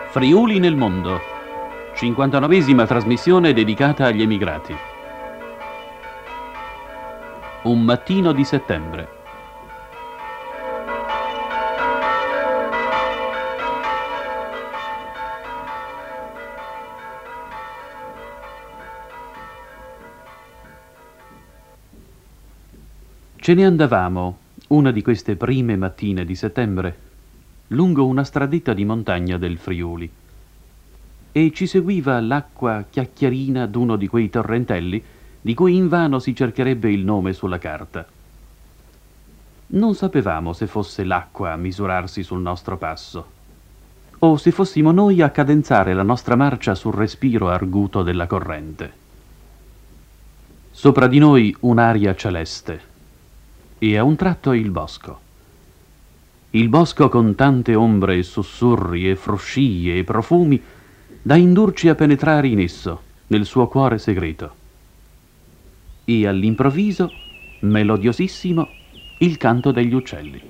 Friuli nel mondo, 59esima trasmissione dedicata agli emigrati. Un mattino di settembre. Ce ne andavamo, una di queste prime mattine di settembre, lungo una stradetta di montagna del Friuli, e ci seguiva l'acqua chiacchierina d'uno di quei torrentelli di cui invano si cercherebbe il nome sulla carta. Non sapevamo se fosse l'acqua a misurarsi sul nostro passo, o se fossimo noi a cadenzare la nostra marcia sul respiro arguto della corrente. Sopra di noi un'aria celeste, e a un tratto il bosco. Il bosco con tante ombre e sussurri e fruscie e profumi da indurci a penetrare in esso, nel suo cuore segreto. E all'improvviso, melodiosissimo, il canto degli uccelli.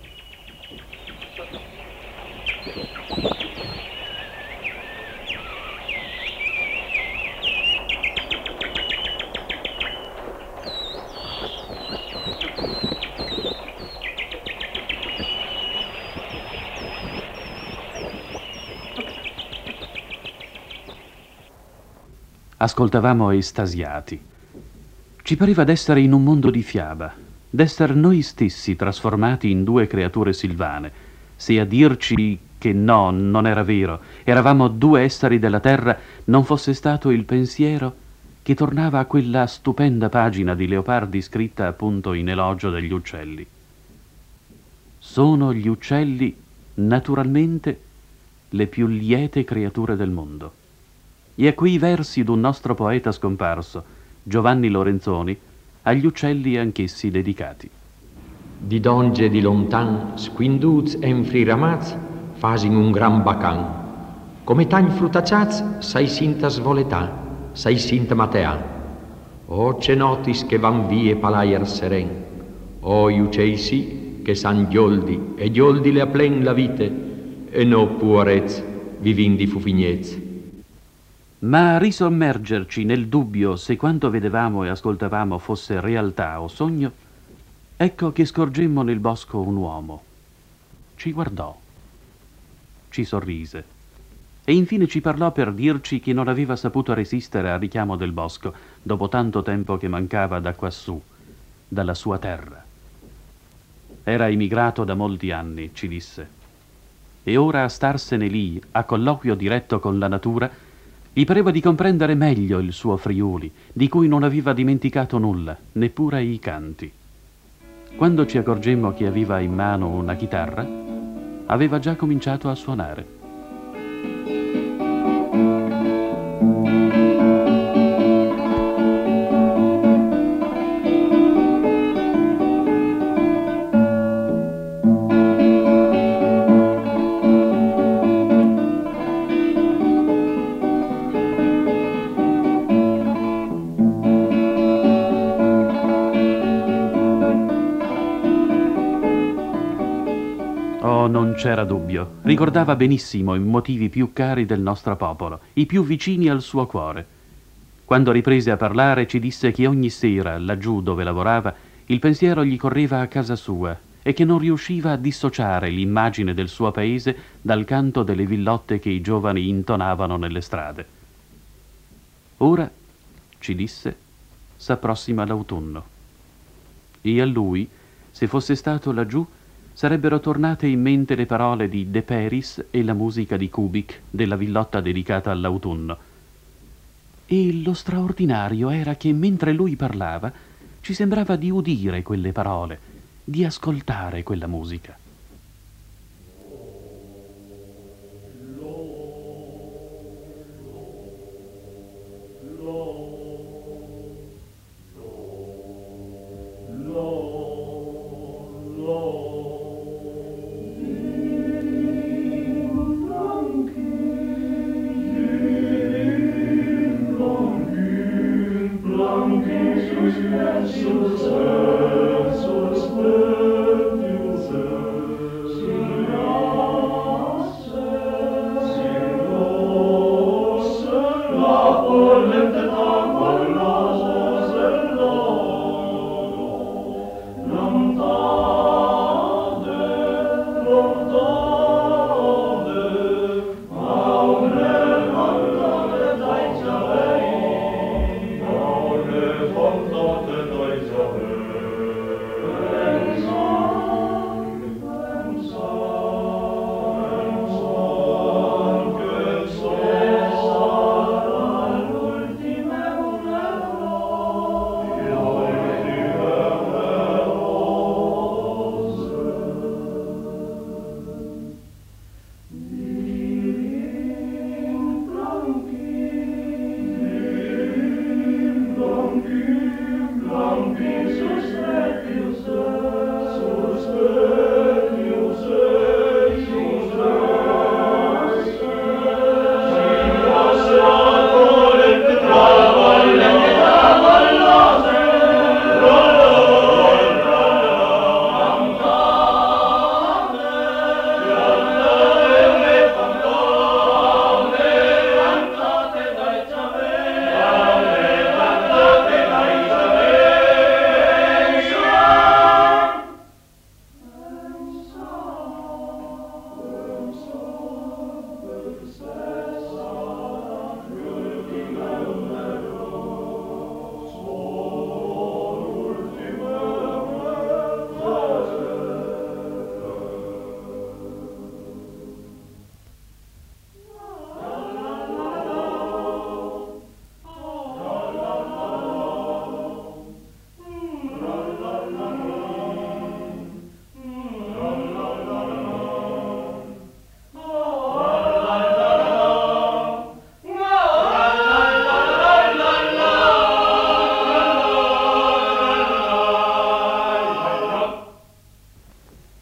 Ascoltavamo estasiati. Ci pareva d'essere in un mondo di fiaba, d'essere noi stessi trasformati in due creature silvane, se a dirci che no, non era vero, eravamo due esseri della terra, non fosse stato il pensiero che tornava a quella stupenda pagina di Leopardi scritta appunto in elogio degli uccelli. Sono gli uccelli, naturalmente, le più liete creature del mondo. E a quei versi d'un nostro poeta scomparso, Giovanni Lorenzoni, agli uccelli anch'essi dedicati. Di donge di lontan, squinduz en friramaz, fasin un gran bacan. Come tagn frutacciaz, sai sinta svoletà, sai sinta matea. O cenotis che van vie palaier seren, o i uccei sì, che san gioldi, e gioldi le aplen la vite, e no puorez, vivindi fufignez. Ma a risommergerci nel dubbio se quanto vedevamo e ascoltavamo fosse realtà o sogno, ecco che scorgemmo nel bosco un uomo. Ci guardò, ci sorrise e infine ci parlò per dirci che non aveva saputo resistere al richiamo del bosco dopo tanto tempo che mancava da quassù, dalla sua terra. Era emigrato da molti anni, ci disse, e ora a starsene lì, a colloquio diretto con la natura, gli pareva di comprendere meglio il suo Friuli, di cui non aveva dimenticato nulla, neppure i canti. Quando ci accorgemmo che aveva in mano una chitarra, aveva già cominciato a suonare. Non c'era dubbio, ricordava benissimo i motivi più cari del nostro popolo, i più vicini al suo cuore. Quando riprese a parlare ci disse che ogni sera, laggiù dove lavorava, il pensiero gli correva a casa sua e che non riusciva a dissociare l'immagine del suo paese dal canto delle villotte che i giovani intonavano nelle strade. Ora, ci disse, s'approssima l'autunno. E a lui, se fosse stato laggiù, sarebbero tornate in mente le parole di De Peris e la musica di Kubik della villotta dedicata all'autunno. E lo straordinario era che mentre lui parlava ci sembrava di udire quelle parole, di ascoltare quella musica.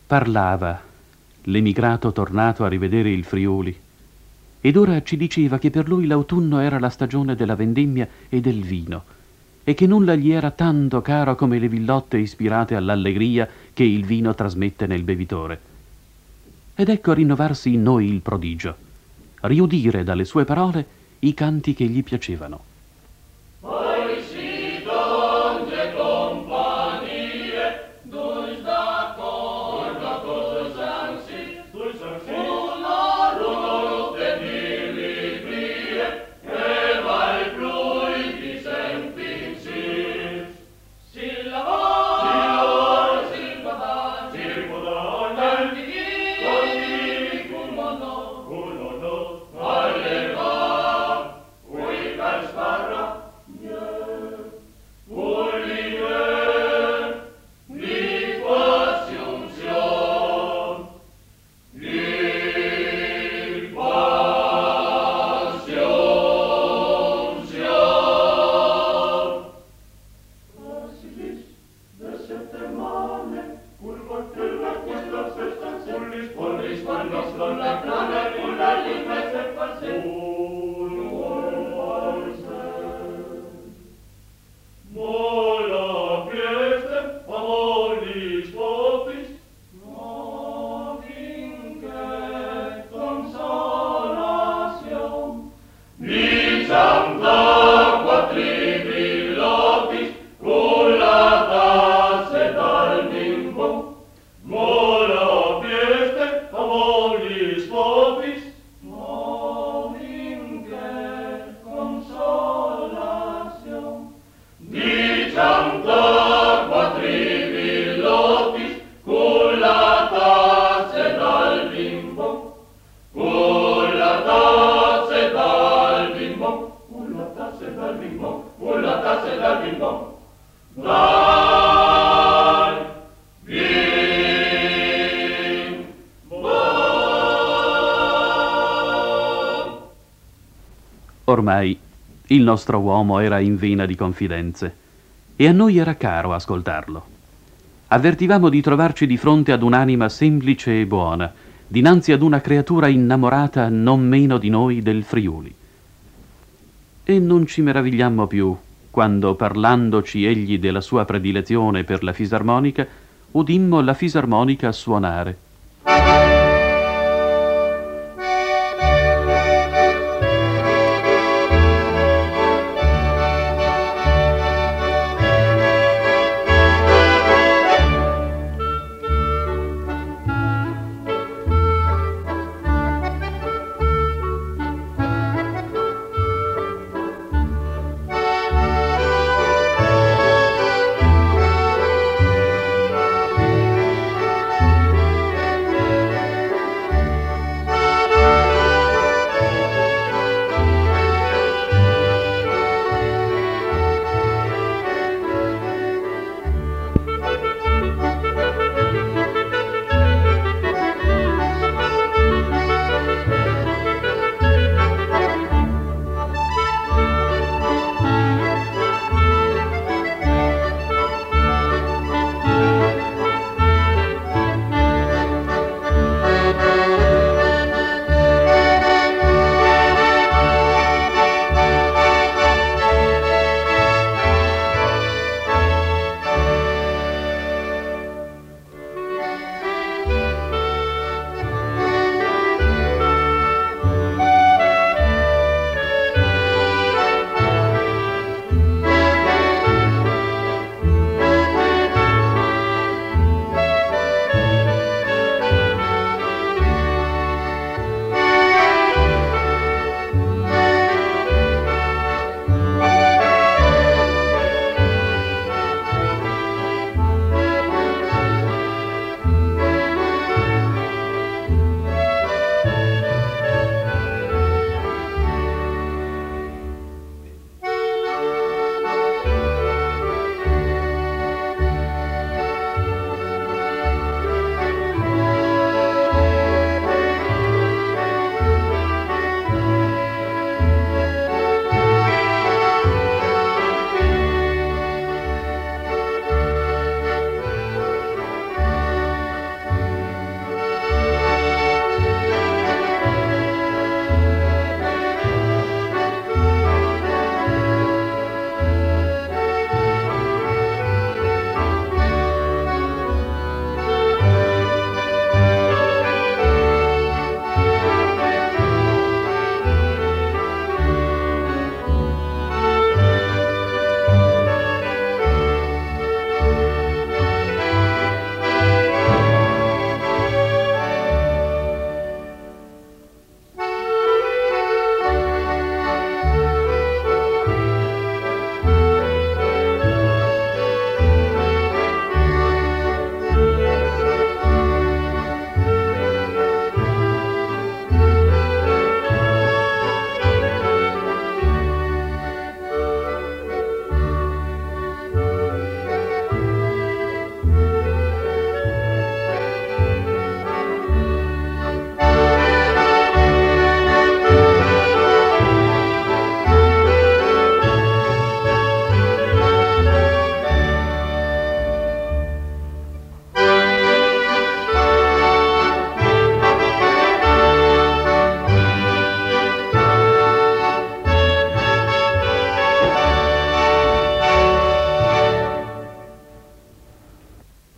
Parlava, l'emigrato tornato a rivedere il Friuli, ed ora ci diceva che per lui l'autunno era la stagione della vendemmia e del vino, e che nulla gli era tanto caro come le villotte ispirate all'allegria che il vino trasmette nel bevitore. Ed ecco rinnovarsi in noi il prodigio, riudire dalle sue parole i canti che gli piacevano. Ormai il nostro uomo era in vena di confidenze e a noi era caro ascoltarlo. Avvertivamo di trovarci di fronte ad un'anima semplice e buona, dinanzi ad una creatura innamorata non meno di noi del Friuli. E non ci meravigliammo più quando, parlandoci egli della sua predilezione per la fisarmonica, udimmo la fisarmonica suonare.